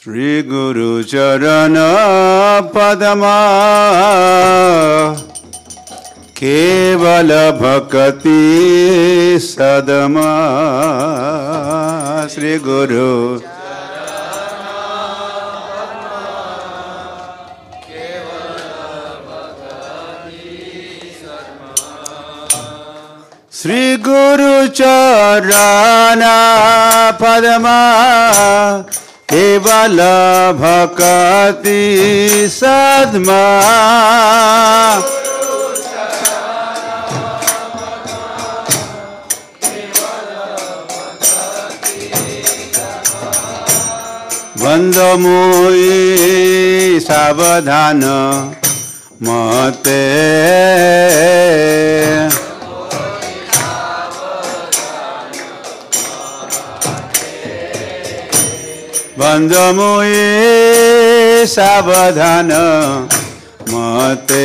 श्री गुरु चरण पदमा केवल भक्ति सदमा। श्री गुरु श्री गुरु चरण पदमा केवल भक्ति सदमा। बंद मोई सावधान मते बंद मोई सावधान मते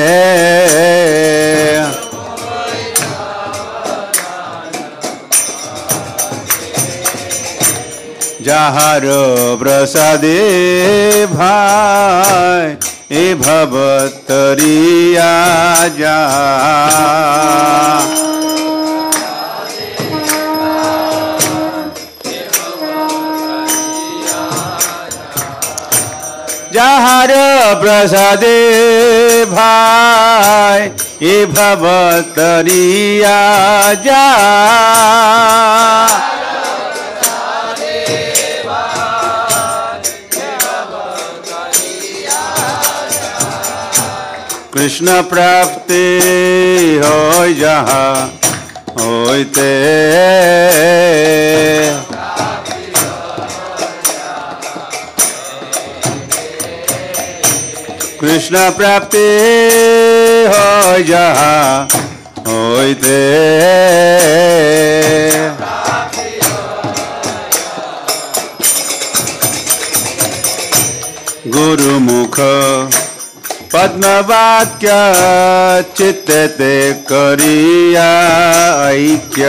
जहार प्रसादे भाई ए भवतरिया जा। जहार प्रसादे भाई ए भवतरिया जा। कृष्ण प्राप्ति हो जहाँ होते कृष्ण प्राप्ति हो जहाँ होते गुरु मुख पद्मवाक्य चित्ते करिया ऐक्य।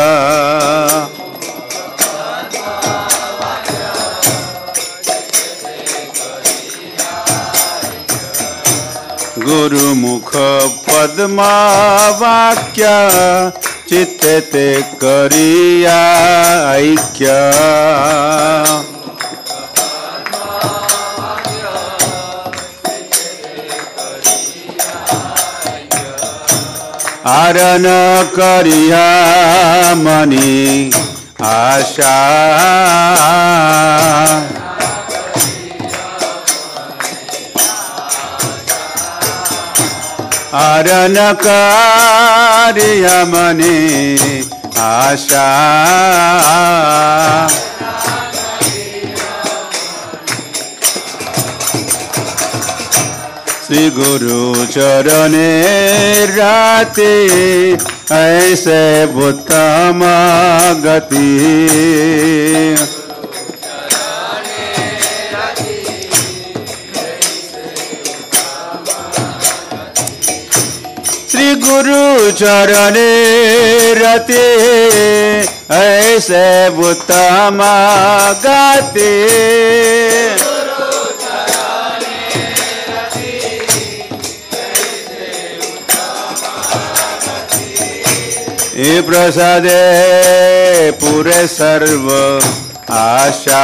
गुरु मुख पद्मवाक्य चित्ते करिया ऐक्य। आरन करिया मनी आशा आरन करिया मनी आशा। श्री गुरु चरणे राते ऐसे उत्तम गति। श्री गुरु चरणे राते ऐसे उत्तम गति। ए प्रसादे पूरे सर्व आशा।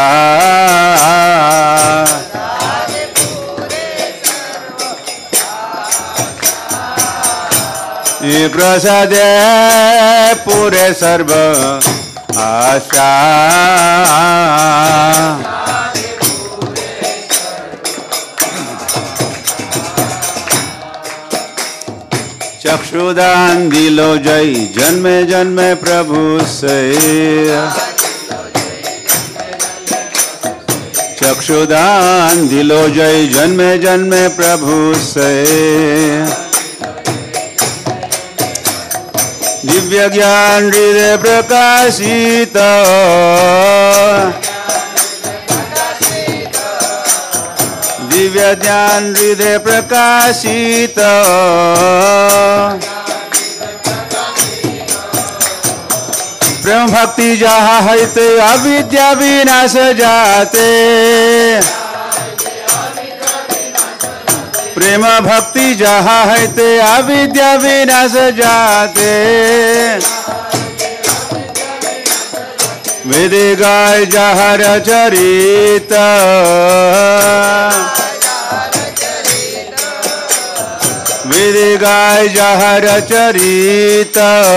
ए प्रसादे पूरे सर्व आशा। चक्षुदान दिलो जय जन्मे जन्मे प्रभु से। चक्षुदान दिलो जय जन्मे जन्मे प्रभु से। दिव्य ज्ञान हृदय प्रकाशित दिव्य ज्ञान हृदय प्रकाशित। प्रेम भक्ति जहाँ है तो अविद्या विनाश जाते। प्रेम भक्ति जहाँ है ते अविद्या विनाश जाते विधि गाय जहर चरित विधि गाय जहर चरित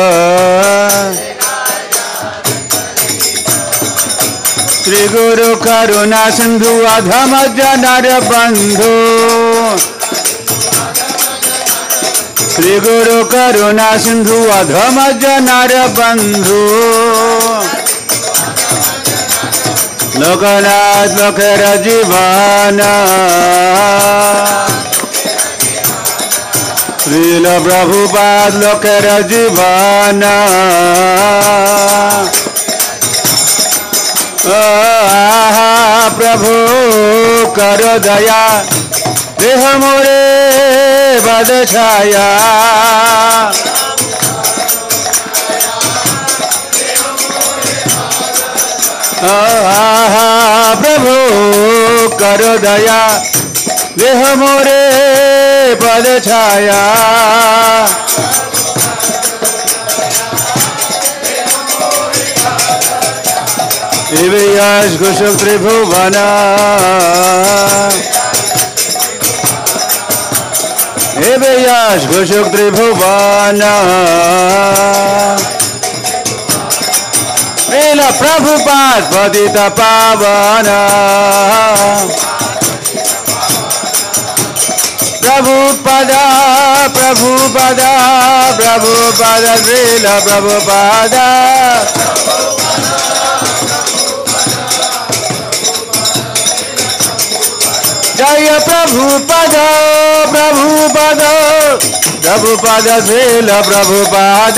श्री गुरु करुणा सिंधु अधम जनर बंधु श्री गुरु करुणा सिंधु अधम जनर बंधु लोकनाथ लोकर जीवन श्रील प्रभुपाद लोकर जीवन प्रभु करो दया देह मोरे बद छाया प्रभु करो दया देह मोरे पद छाया यश घोषक त्रिभुवन यश घोषक त्रिभुवन श्रील प्रभुपाद पतित पावन प्रभुपदा प्रभुपदा प्रभुपदा श्रील प्रभुपदा जय प्रभुपद प्रभुपद प्रभुपद श्रील प्रभुपद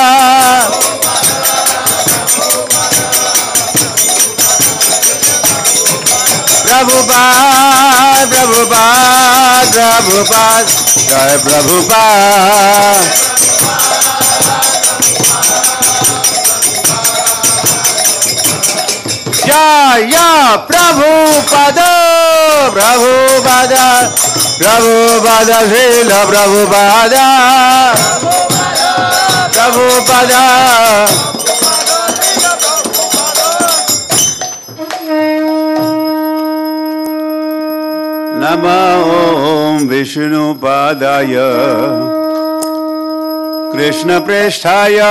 प्रभुपाद प्रभुपाद प्रभुपाद जय प्रभुपाद जय प्रभुपद प्रभुपद प्रभुपद श्रील प्रभुपद प्रभुपद नमो ओम विष्णुपादाय कृष्णप्रेष्ठाय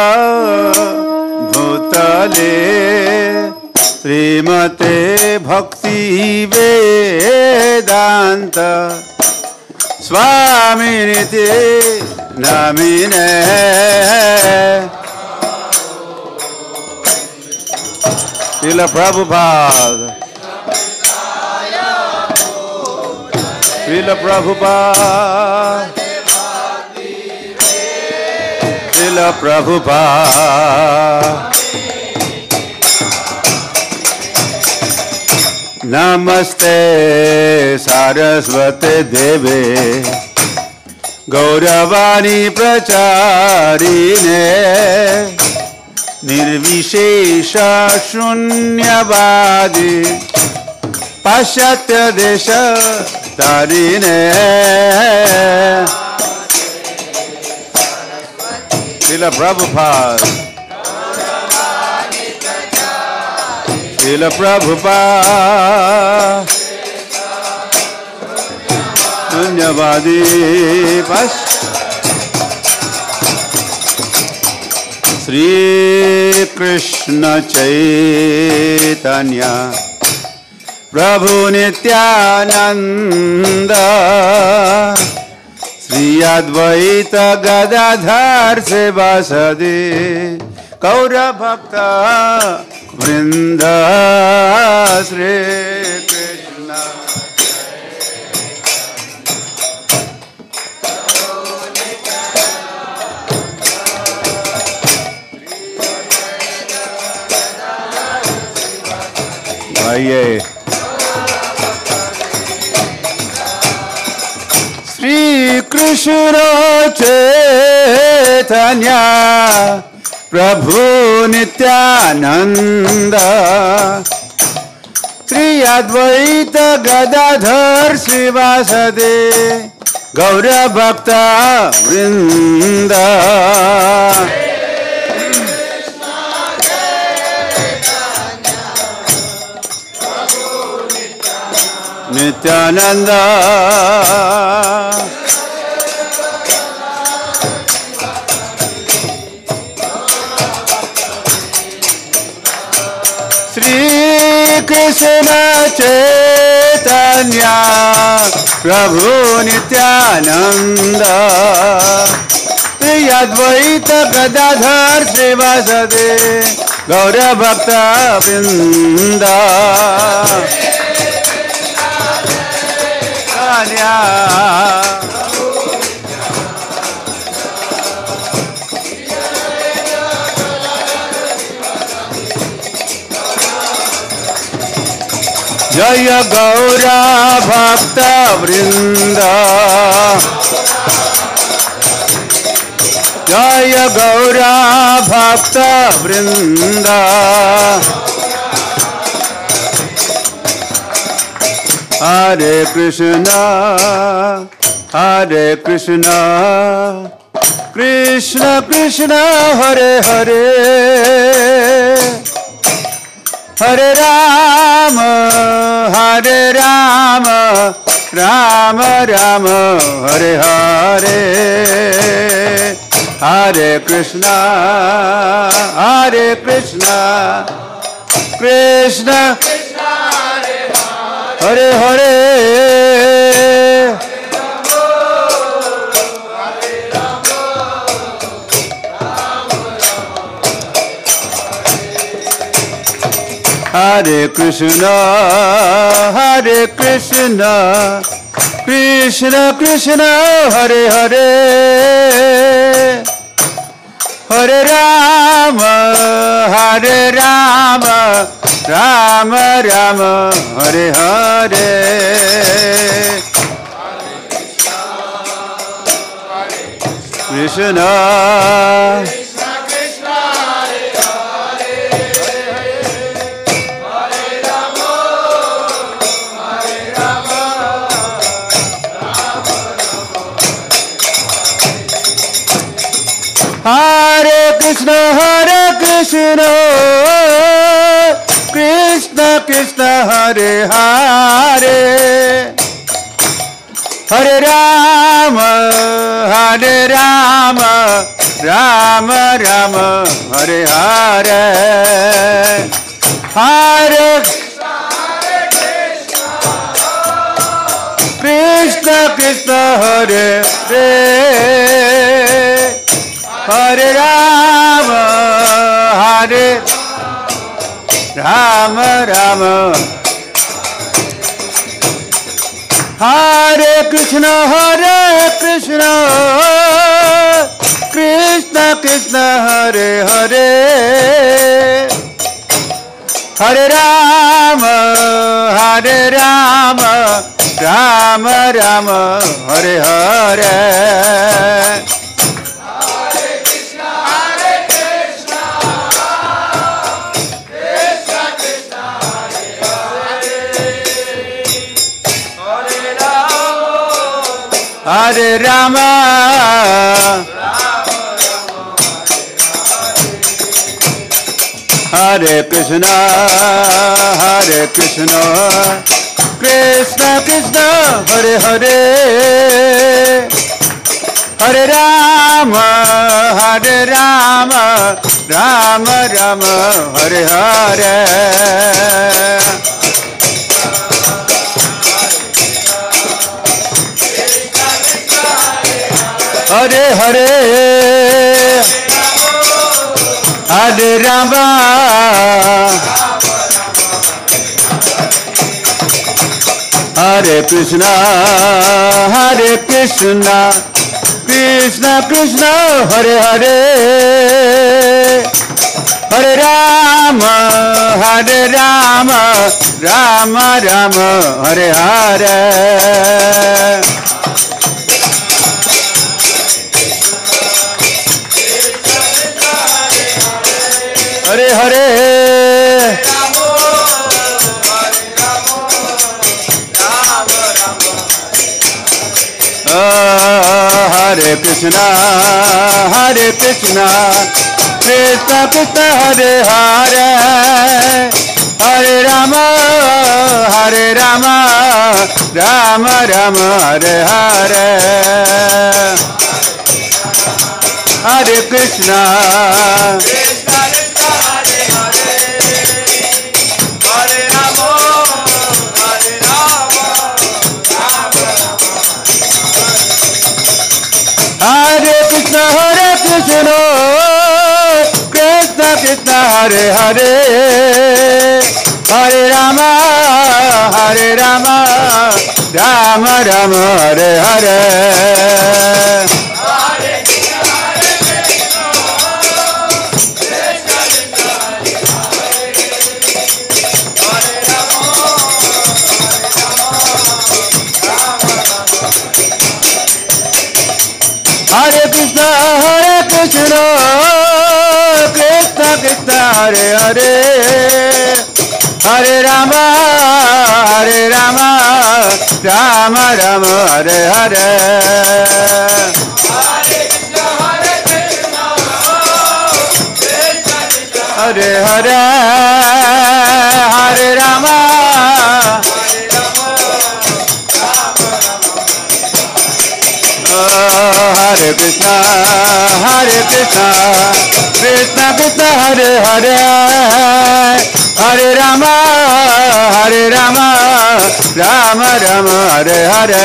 भूतले श्रीमते भक्ति वेदांत स्वामिनिति नामिने श्रील प्रभुपाद श्रील प्रभुपाद श्रील प्रभुपाद नमस्ते सारस्वते देवे गौरवाणी प्रचारिणे निर्विशेष शून्यवादी पाश्चात्य देश तारिणे श्रील प्रभुपाद श्रील प्रभुपाद शून्यवादी श्री कृष्ण चैतन्य प्रभु नित्यानंद श्री अद्वैत गदाधर शिवासादि गौर भक्त वृंद श्री कृष्ण आइए श्री कृष्ण चैतन्य प्रभु नित्यानंद श्री अद्वैत गदाधर शिवासादि गौर भक्त वृंद नित्यानंद श्री कृष्ण चैतन्य प्रभु नित्यानंद श्री अद्वैत गदाधर श्रीवासदे गौर भक्त वृंद जय गौरा भक्त वृंद जय गौरा भक्त वृंद हरे कृष्ण कृष्ण कृष्ण हरे हरे हरे राम राम राम हरे हरे हरे कृष्ण कृष्ण हरे हरे हरे कृष्ण कृष्ण कृष्ण हरे हरे हरे राम राम राम हरे हरे कृष्ण हरे कृष्ण कृष्ण कृष्ण हरे हरे हरे राम राम राम हरे हरे हरे कृष्ण कृष्ण हरे हरे राम राम हरे कृष्ण कृष्ण कृष्ण हरे हरे हरे राम राम राम हरे हरे हरे राम हरे कृष्ण कृष्ण कृष्ण हरे हरे हरे राम राम राम हरे हरे हरे हरे हरे राम हरे Krishna Krishna Krishna Hare Hare Hare Ram Ram Ram Hare Hare Hare Hare Krishna Krishna Krishna Hare Hare Hare Rama Rama Rama Hare Hare Hare Krishna Krishna Krishna Hare Hare Hare Rama Rama Rama Hare Krishna Krishna Krishna Hare Hare Hare Rama Rama Rama Hare Hare Hare Krishna Krishna Krishna Hare Hare Hare Rama Rama Rama Hare Hare Hare Hare Hare Rama Hare Krishna Krishna Krishna Hare Hare Hare Rama Rama Rama Hare Hare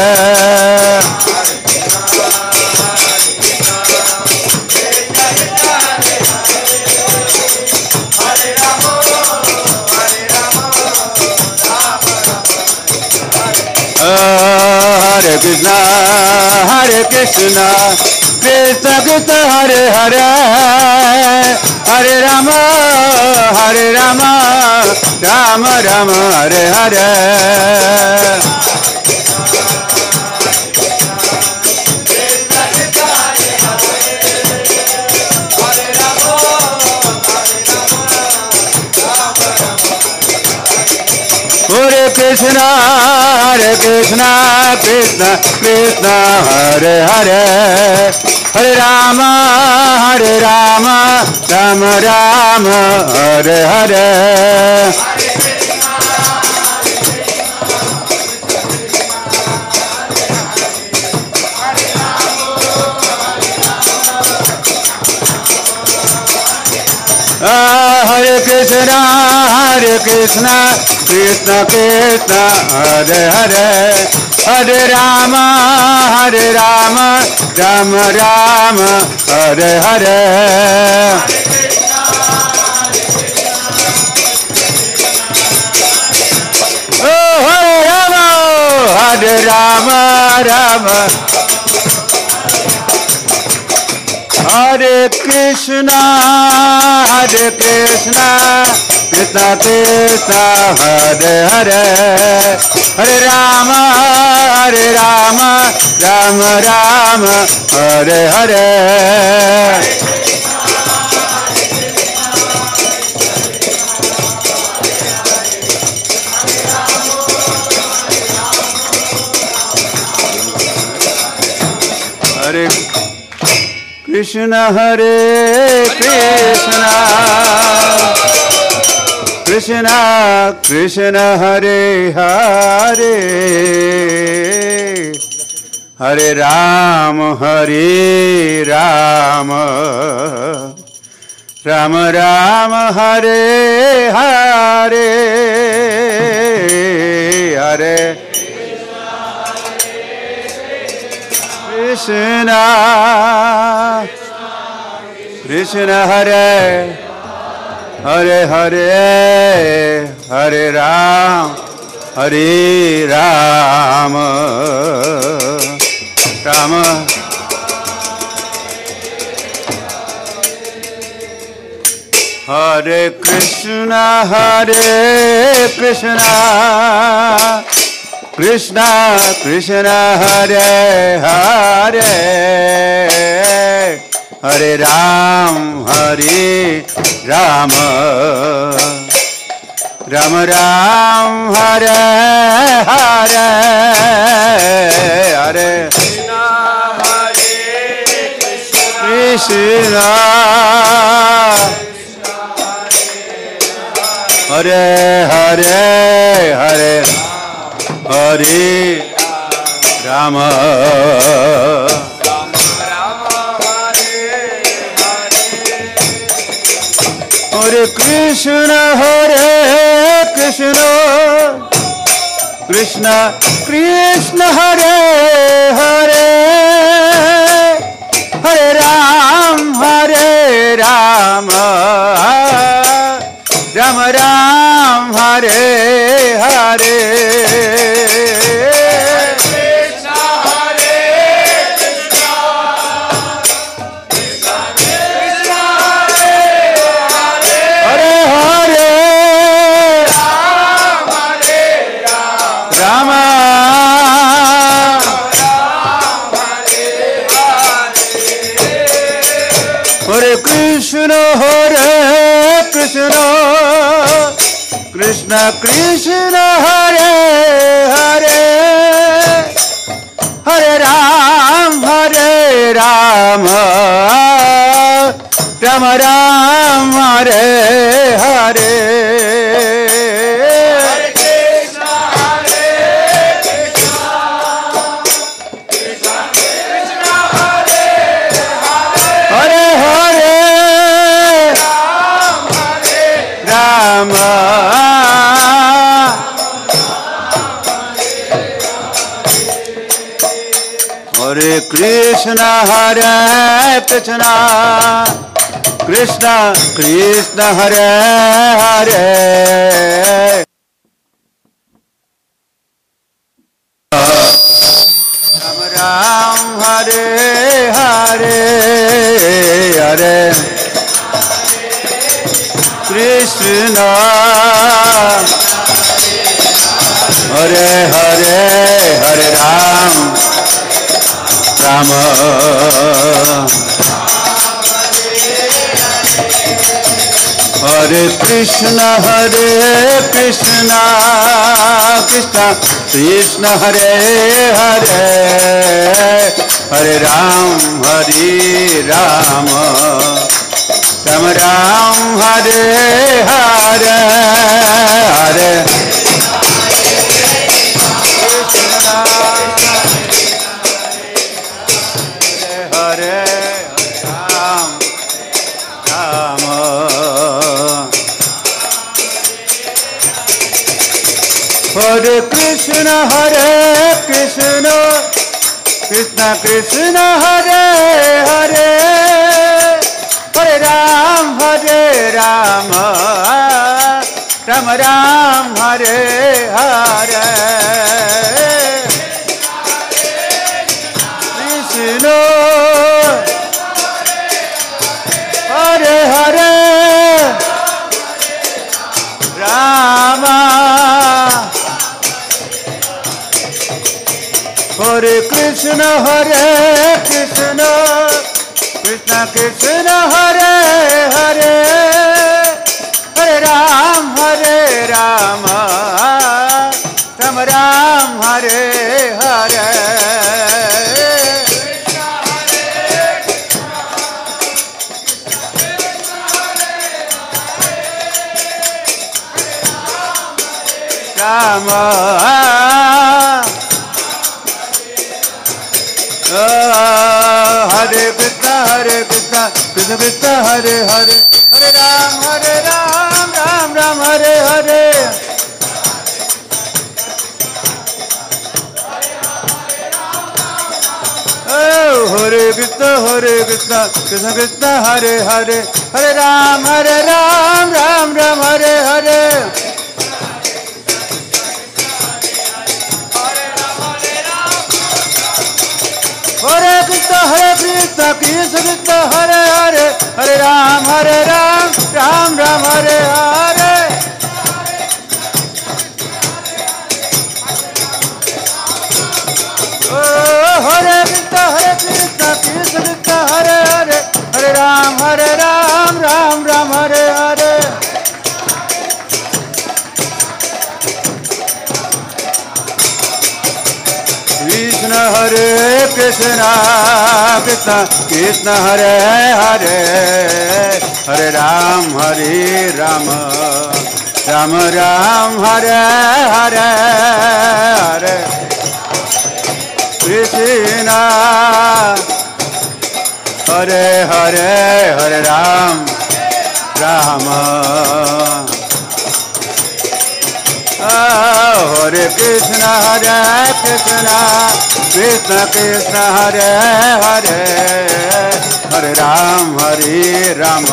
Hare Krishna Krishna Krishna Hare Hare Hare Rama Rama Rama Hare Hare Hare Krishna Krishna Krishna Hare Hare Hare Rama Rama Rama Hare Hare Hare Krishna Krishna Krishna Hare Hare Hare Rama Rama Rama Hare Hare Oh Hare Rama Rama Hare Krishna Krishna Krishna Hare Hare Hare Rama Rama Rama Hare Hare Hare Krishna Hare Krishna Krishna Krishna Hare Hare Hare Rama Rama Rama Hare Hare Hare Krishna Krishna Hare Hare Hare Hare Rama Rama Hare Krishna Krishna Krishna Hare Hare Hare Rama Rama Rama Hare Hare Hare Krishna Hare Krishna, Hare Hare, Hare Hare Rama, Hare Krishna, Hare Krishna, Krishna Krishna, Hare Hare, Hare Ram, Hare Rama, Rama Ram, Hare Hare. Krishna Hare Krishna, Krishna Krishna Hare Hare, Hare Hare, Ram Hare Ram, Rama, Hare Krishna, Hare Krishna, Krishna Krishna, Hare Hare, Hare Ram, Hare Rama, Rama Ram, Hare Hare. Krishna Hare Krishna, Krishna Krishna Hare Hare, Hare Hare, Ram Hare Rama, Hare Krishna, Hare Krishna, Krishna Krishna, Hare Hare, Rama Ram, Hare Hare, Hare Krishna, Hare Hare, Hare Ram, Rama, Hare Krishna, Hare Krishna, Krishna Krishna, Hare Hare, Hare Ram, Hare Rama, Rama Ram, Hare Hare, Hare Krishna, Hare Ram, Rama, Hare Krishna, Hare Krishna, Krishna Krishna, Hare Hare, Hare Ram, Hare Rama, Rama Ram, Hare Hare, Krishna, Hare Hare, Rama, Hare Krishna, Hare Krishna, Krishna Krishna, Hare Hare, Hare Ram, Hare Rama, Rama Ram, Hare Hare. Rama, Hare Krishna, Hare Krishna, Krishna Krishna, Hare Hare, Hare Ram, Ram Ram, Hare Hare. Oh, Hare Krishna, Krishna Krishna, Hare Hare, Hare Ram, Ram Ram, Hare Hare. Hare Krishna, Krishna Krishna, Hare Hare, Hare Ram, Ram Ram, Hare Hare. Oh, Hare Krishna, Krishna Krishna, Hare Hare, Hare Ram, Ram Ram, Hare Hare. Krishna Krishna Krishna Hare Hare Hare Ram Ram Ram Hare Hare Hare Krishna Hare Hare Hare Ram Ram हरे कृष्ण कृष्ण कृष्ण हरे हरे हरे राम राम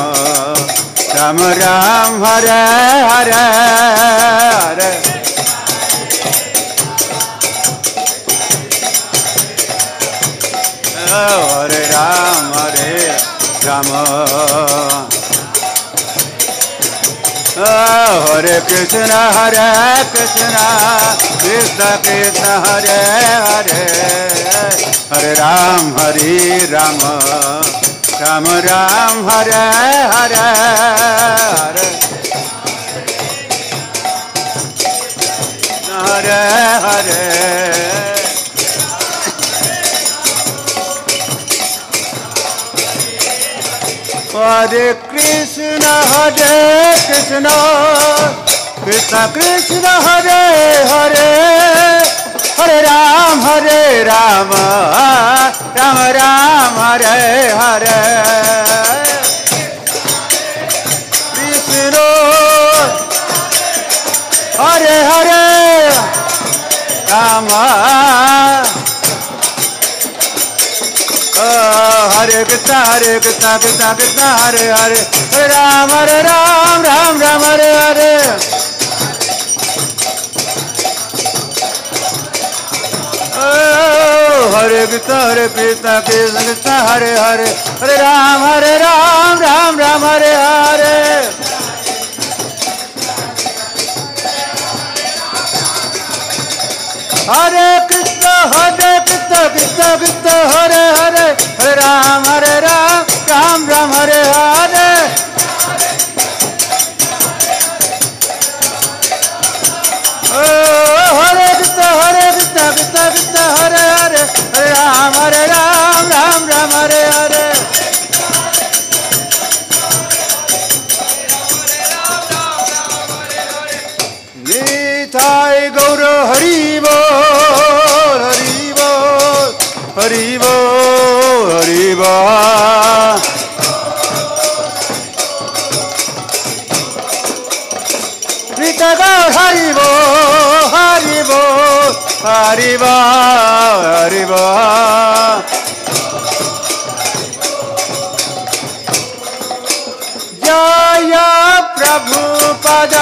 राम हरे हरे हरे हरे राम हरे कृष्ण कृष्ण कृष्ण हरे हरे हरे राम राम हरे हरे हरे हरे हरे हरे कृष्ण कृष्ण कृष्ण हरे हरे हरे राम राम राम हरे हरे कृष्ण हरे हरे राम हरे कृष्ण कृष्ण कृष्ण हरे हरे हरे राम राम हरे हरे हरे कृष्ण कृष्ण कृष्ण हरे हरे हरे राम राम हरे हरे हरे कृष्ण कृष्ण कृष्ण हरे हरे हरे राम राम हरे हरे हरे कृष्ण कृष्ण हरे हरे हरे राम राम हरे हरे निताय गौर हरि बोल हरि बोल हरि बोल निताय गौर हरि बोल हरि बोल हरि बोल हरि बोल जय प्रभुपाद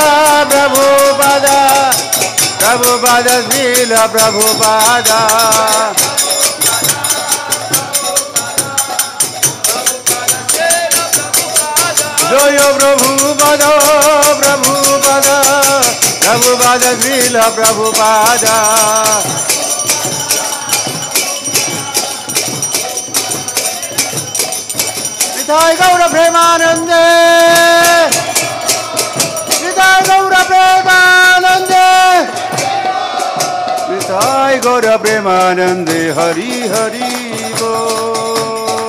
श्रील प्रभुपाद जय प्रभुपाद श्रील प्रभुपाद निताय गौर प्रेमानंदे निताय गौर प्रेमानंदे निताय गौर प्रेमानंदे हरि हरि बोल।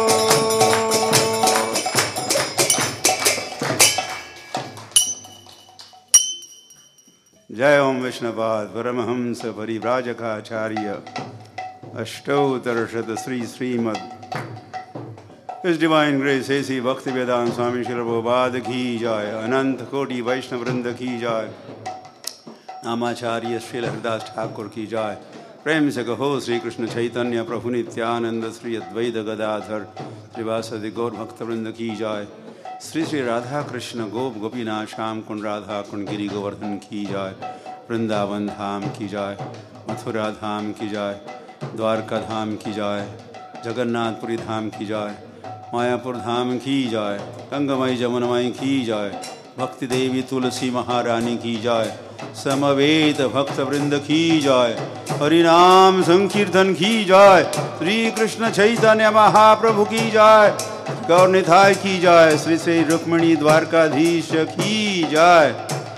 जय ओम वैष्णवाद Paramhans परिव्राजकाचार्य अष्टोत्तरशत Shri Shrimad His Divine Grace A.C. Bhaktivedanta Swami Srila Prabhupada की जय, अनंत कोटि वैष्णव वृंद की जय, नामाचार्य श्री हरिदास ठाकुर की जय। प्रेम से कहो श्री कृष्ण चैतन्य प्रभु नित्यानंद श्री अद्वैत गदाधर श्रीवासदि गौर भक्त वृंद की जय। श्री श्री राधा कृष्ण गोप गोपीनाथ श्याम कुंड राधा कुंड गिरी गोवर्धन की जय। वृंदावन धाम की जय, मथुरा धाम की जय, द्वारका धाम की जय, जगन्नाथपुरी धाम की जय, मायापुर धाम की जय, गंगामयी जमुनामयी की जय, भक्ति देवी तुलसी महारानी की जय, समवेत भक्त वृंद की जय, हरिनाम संकीर्तन की जय, श्री कृष्ण चैतन्य महाप्रभु की जय, गौरनिताय की जय, श्री श्री रुक्मिणी द्वारकाधीश की जय,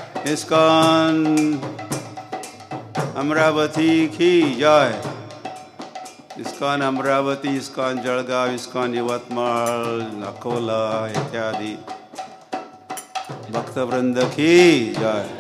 इस्कॉन अमरावती की जय, ISKCON Amravati, ISKCON Jalgaon, ISKCON Yavatmal, Akola इत्यादि भक्तवृंद की जय।